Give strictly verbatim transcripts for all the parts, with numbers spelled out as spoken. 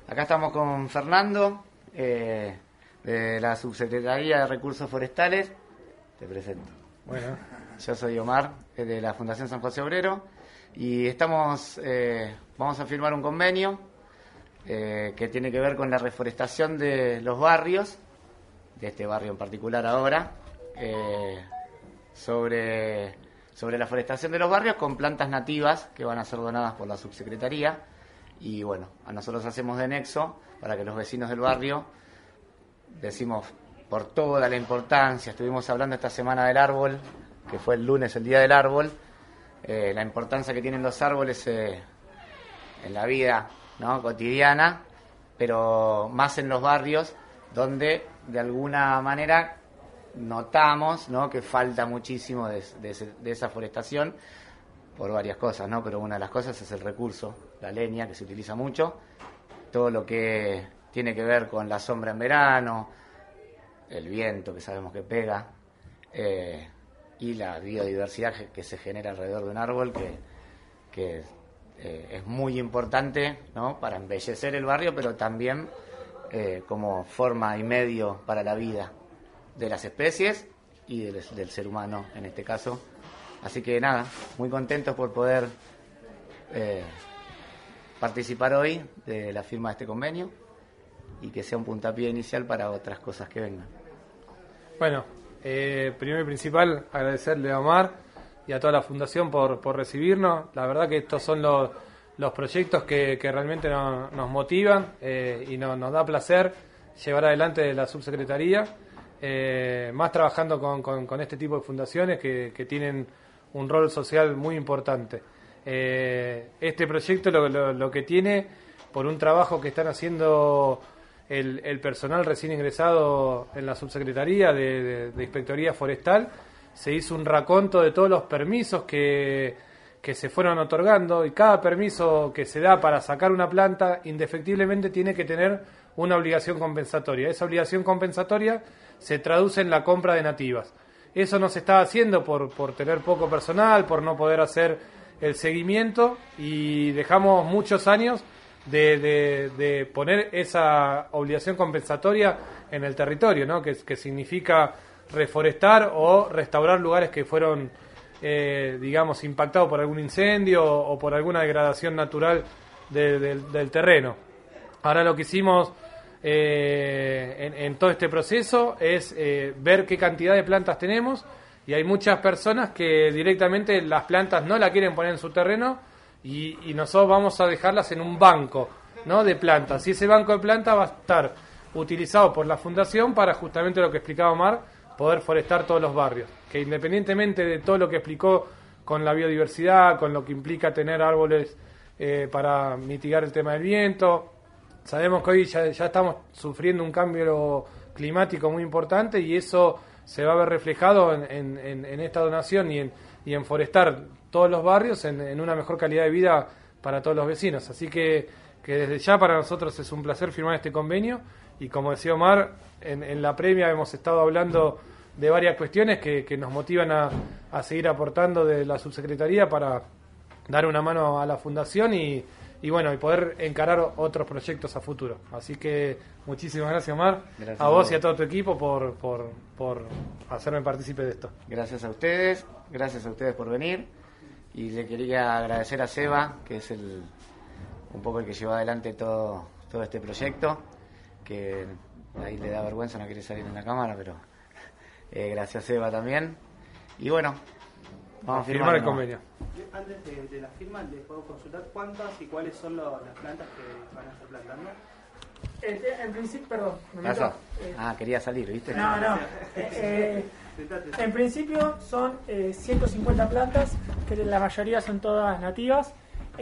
Acá estamos con Fernando, eh, de la Subsecretaría de Recursos Forestales. Te presento. Bueno. Yo soy Omar, de la Fundación San José Obrero, y estamos, eh, vamos a firmar un convenio eh, que tiene que ver con la reforestación de los barrios, de este barrio en particular ahora, eh, sobre, sobre la forestación de los barrios con plantas nativas que van a ser donadas por la Subsecretaría. Y bueno, a nosotros hacemos de nexo para que los vecinos del barrio, decimos por toda la importancia, estuvimos hablando esta semana del árbol, que fue el lunes el Día del Árbol, eh, la importancia que tienen los árboles eh, en la vida, ¿no?, cotidiana, pero más en los barrios donde de alguna manera notamos, ¿no?, que falta muchísimo de, de, de esa forestación por varias cosas, ¿no? Pero una de las cosas es el recurso, la leña, que se utiliza mucho, todo lo que tiene que ver con la sombra en verano, el viento que sabemos que pega, eh, y la biodiversidad que se genera alrededor de un árbol, que, que eh, es muy importante, ¿no?, para embellecer el barrio, pero también eh, como forma y medio para la vida de las especies y del, del ser humano en este caso. Así que nada, muy contentos por poder eh, participar hoy de la firma de este convenio y que sea un puntapié inicial para otras cosas que vengan. Bueno, eh, primero y principal, agradecerle a Omar y a toda la Fundación por, por recibirnos. La verdad que estos son los, los proyectos que, que realmente nos, nos motivan eh, y no, nos da placer llevar adelante la Subsecretaría, eh, más trabajando con, con, con este tipo de fundaciones que, que tienen un rol social muy importante. Eh, este proyecto lo, lo, lo que tiene, por un trabajo que están haciendo el, el personal recién ingresado en la Subsecretaría de, de, de Inspectoría Forestal, se hizo un raconto de todos los permisos que, que se fueron otorgando, y cada permiso que se da para sacar una planta indefectiblemente tiene que tener una obligación compensatoria. Esa obligación compensatoria se traduce en la compra de nativas. Eso no se está haciendo por, por tener poco personal, por no poder hacer el seguimiento, y dejamos muchos años de, de, de poner esa obligación compensatoria en el territorio, ¿no?, que, que significa reforestar o restaurar lugares que fueron, eh, digamos, impactados por algún incendio o por alguna degradación natural de, de, del terreno. Ahora lo que hicimos Eh, en, en todo este proceso es eh, ver qué cantidad de plantas tenemos, y hay muchas personas que directamente las plantas no la quieren poner en su terreno, y, y nosotros vamos a dejarlas en un banco, ¿no?, de plantas, y ese banco de plantas va a estar utilizado por la Fundación para justamente lo que explicaba Omar, poder forestar todos los barrios, que independientemente de todo lo que explicó con la biodiversidad, con lo que implica tener árboles eh, para mitigar el tema del viento. Sabemos que hoy ya, ya estamos sufriendo un cambio climático muy importante, y eso se va a ver reflejado en, en, en esta donación y en, y en forestar todos los barrios en, en una mejor calidad de vida para todos los vecinos. Así que, que desde ya para nosotros es un placer firmar este convenio, y como decía Omar, en, en la previa hemos estado hablando de varias cuestiones que, que nos motivan a, a seguir aportando de la Subsecretaría para dar una mano a la Fundación y Y bueno, y poder encarar otros proyectos a futuro. Así que muchísimas gracias, Omar, gracias a vos y a todo tu equipo por, por, por hacerme partícipe de esto. Gracias a ustedes, gracias a ustedes por venir. Y le quería agradecer a Seba, que es el un poco el que llevó adelante todo, todo este proyecto, que ahí le da vergüenza, no quiere salir en la cámara, pero eh, gracias, Seba, también. Y bueno, vamos a firmar, firmar el convenio. Antes de, de la firma, ¿les puedo consultar cuántas y cuáles son lo, las plantas que van a estar plantando? En, en principio, perdón, me meto, eh, ah, quería salir, ¿viste? No, no. Eh, en principio son eh, ciento cincuenta plantas, que la mayoría son todas nativas.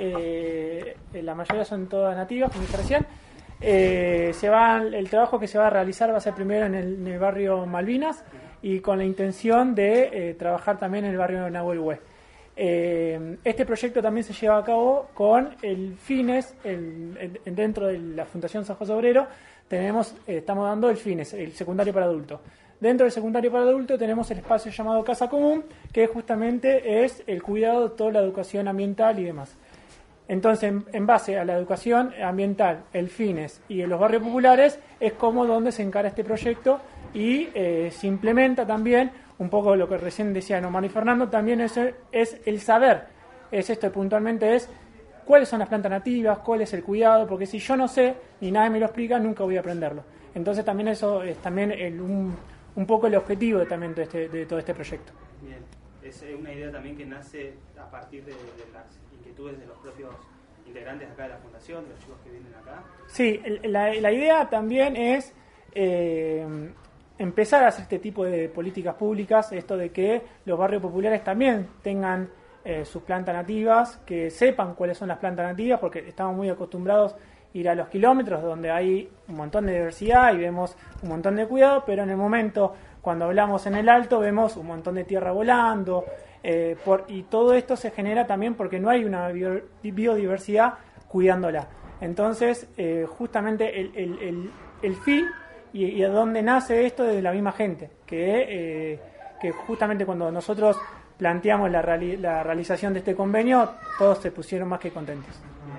Eh, la mayoría son todas nativas, como dije recién. Eh, se va, el trabajo que se va a realizar va a ser primero en el, en el barrio Malvinas, y con la intención de eh, trabajar también en el barrio Nahuel Hué. Eh, este proyecto también se lleva a cabo con el FINES, el, el, dentro de la Fundación San José Obrero tenemos, eh, estamos dando el FINES, el secundario para adultos. Dentro del secundario para adultos tenemos el espacio llamado Casa Común, que justamente es el cuidado de toda la educación ambiental y demás. Entonces, en, en base a la educación ambiental, el FINES y en los barrios populares, es como donde se encara este proyecto y eh, se implementa también un poco lo que recién decían Omar y Fernando, también es, es el saber, es esto puntualmente, es cuáles son las plantas nativas, cuál es el cuidado, porque si yo no sé, ni nadie me lo explica, nunca voy a aprenderlo. Entonces también eso es también el, un, un poco el objetivo de, también de, este, de todo este proyecto. Bien, es una idea también que nace a partir de, de las inquietudes de los propios integrantes acá de la fundación, de los chicos que vienen acá. Sí, la, la idea también es eh, empezar a hacer este tipo de políticas públicas, esto de que los barrios populares también tengan eh, sus plantas nativas, que sepan cuáles son las plantas nativas, porque estamos muy acostumbrados a ir a los kilómetros donde hay un montón de diversidad y vemos un montón de cuidado, pero en el momento cuando hablamos en el alto vemos un montón de tierra volando, eh, por, y todo esto se genera también porque no hay una bio, biodiversidad cuidándola. Entonces, eh, justamente el, el, el, el fin y, y a dónde nace esto de la misma gente, que, eh, que justamente cuando nosotros planteamos la, reali la realización de este convenio, todos se pusieron más que contentos.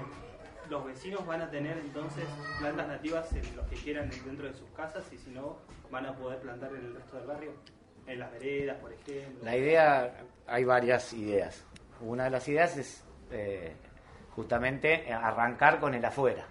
Los vecinos van a tener entonces plantas nativas en los que quieran dentro de sus casas y si no, van a poder plantar en el resto del barrio, en las veredas, por ejemplo. La idea, hay varias ideas. Una de las ideas es eh, justamente arrancar con el afuera.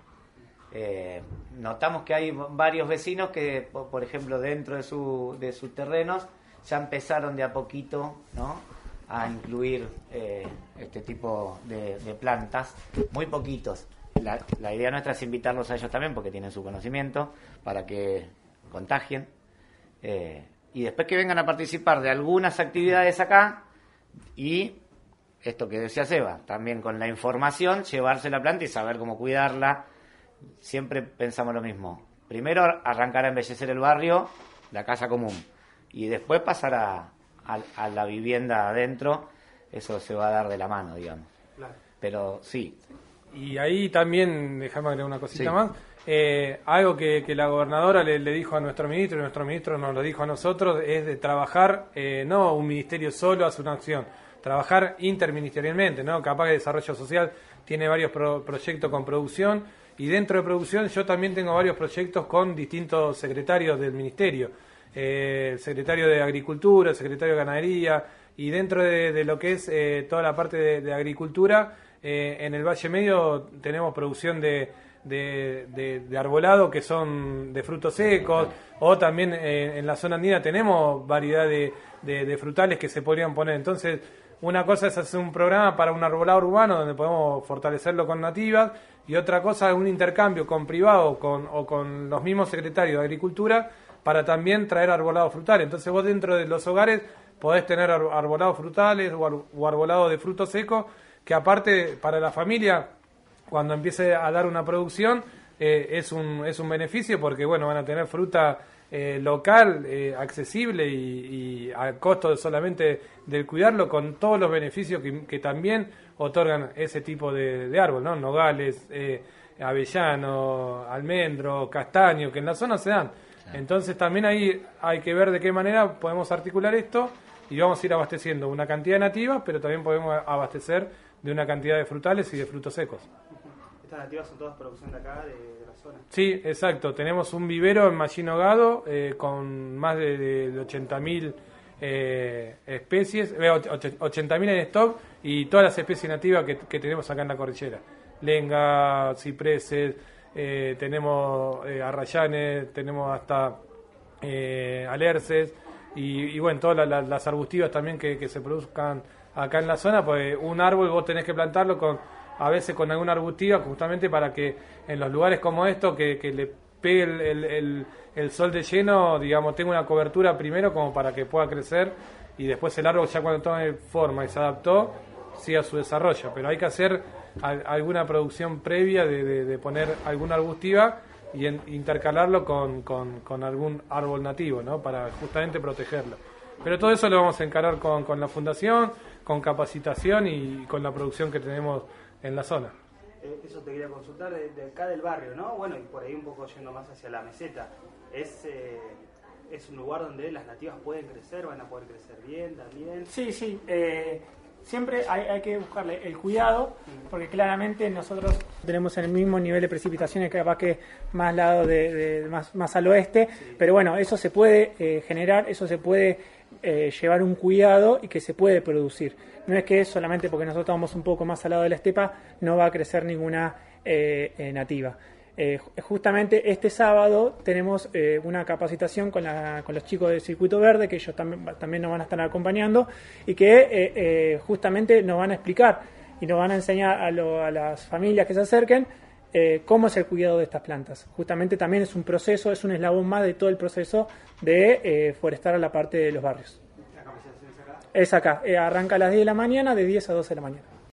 Eh, notamos que hay varios vecinos que, por ejemplo, dentro de, su, de sus terrenos ya empezaron de a poquito, ¿no?, a incluir eh, este tipo de, de plantas, muy poquitos. La, la idea nuestra es invitarlos a ellos también porque tienen su conocimiento para que contagien eh, y después que vengan a participar de algunas actividades acá y esto que decía Seba, también con la información llevarse la planta y saber cómo cuidarla. Siempre pensamos lo mismo, primero arrancar a embellecer el barrio, la casa común, y después pasar a, a, a la vivienda adentro. Eso se va a dar de la mano, digamos. Claro. Pero sí. Y ahí también, déjame agregar una cosita sí. más, eh, algo que, que la gobernadora le, le dijo a nuestro ministro, y nuestro ministro nos lo dijo a nosotros, es de trabajar, eh, no un ministerio solo hace una acción, trabajar interministerialmente, ¿no? Capaz que Desarrollo Social tiene varios pro, proyectos con producción, y dentro de producción yo también tengo varios proyectos con distintos secretarios del ministerio, eh, el secretario de Agricultura, el secretario de Ganadería, y dentro de, de lo que es eh, toda la parte de, de agricultura, Eh, en el Valle Medio tenemos producción de, de, de, de arbolado que son de frutos secos, o también eh, en la zona andina tenemos variedad de, de, de frutales que se podrían poner. Entonces, una cosa es hacer un programa para un arbolado urbano donde podemos fortalecerlo con nativas, y otra cosa es un intercambio con privado con, o con los mismos secretarios de Agricultura para también traer arbolado frutal. Entonces vos dentro de los hogares podés tener arbolados frutales o, ar, o arbolado de frutos secos, que aparte para la familia, cuando empiece a dar una producción, eh, es un es un beneficio porque bueno, van a tener fruta eh, local, eh, accesible y, y a costo solamente del cuidarlo, con todos los beneficios que, que también otorgan ese tipo de, de árbol, ¿no? Nogales, eh, avellano, almendro, castaño, que en la zona se dan. Sí. Entonces también ahí hay que ver de qué manera podemos articular esto y vamos a ir abasteciendo una cantidad de nativas, pero también podemos abastecer de una cantidad de frutales y de frutos secos. ¿Estas nativas son todas producción de acá, de, de la zona? Sí, exacto. Tenemos un vivero en Mallín Hogado eh, con más de, de, de ochenta mil eh, especies, eh, ochenta mil en stock, y todas las especies nativas que, que tenemos acá en la cordillera. Lenga, cipreses, eh, tenemos eh, arrayanes, tenemos hasta eh, alerces, y, y bueno, todas la, la, las arbustivas también que, que se produzcan acá en la zona, pues un árbol vos tenés que plantarlo con a veces con alguna arbustiva, justamente para que en los lugares como estos, que, que le pegue el, el, el, el sol de lleno, digamos, tenga una cobertura primero como para que pueda crecer, y después el árbol ya cuando tome forma y se adaptó, siga su desarrollo. Pero hay que hacer a, alguna producción previa de, de, de poner alguna arbustiva y en, intercalarlo con, con, con algún árbol nativo, ¿no?, para justamente protegerlo. Pero todo eso lo vamos a encarar con, con la fundación, con capacitación y con la producción que tenemos en la zona. Eh, eso te quería consultar de, de acá del barrio, ¿no? Bueno, y por ahí un poco yendo más hacia la meseta. Es, eh, es un lugar donde las nativas pueden crecer, van a poder crecer bien también. Sí, sí. Eh, siempre hay, hay que buscarle el cuidado, porque claramente nosotros tenemos el mismo nivel de precipitaciones, capaz que más lado de, de más, más al oeste, sí. Pero bueno, eso se puede eh, generar, eso se puede eh, llevar un cuidado y que se puede producir. No es que solamente porque nosotros estamos un poco más al lado de la estepa no va a crecer ninguna eh, eh, nativa. Eh, justamente este sábado tenemos eh, una capacitación con, la, con los chicos del Circuito Verde, que ellos también, también nos van a estar acompañando y que eh, eh, justamente nos van a explicar y nos van a enseñar a, lo, a las familias que se acerquen eh, cómo es el cuidado de estas plantas. Justamente también es un proceso, es un eslabón más de todo el proceso de eh, forestar a la parte de los barrios. ¿La capacitación es acá? Es acá, eh, arranca a las diez de la mañana, de diez a doce de la mañana.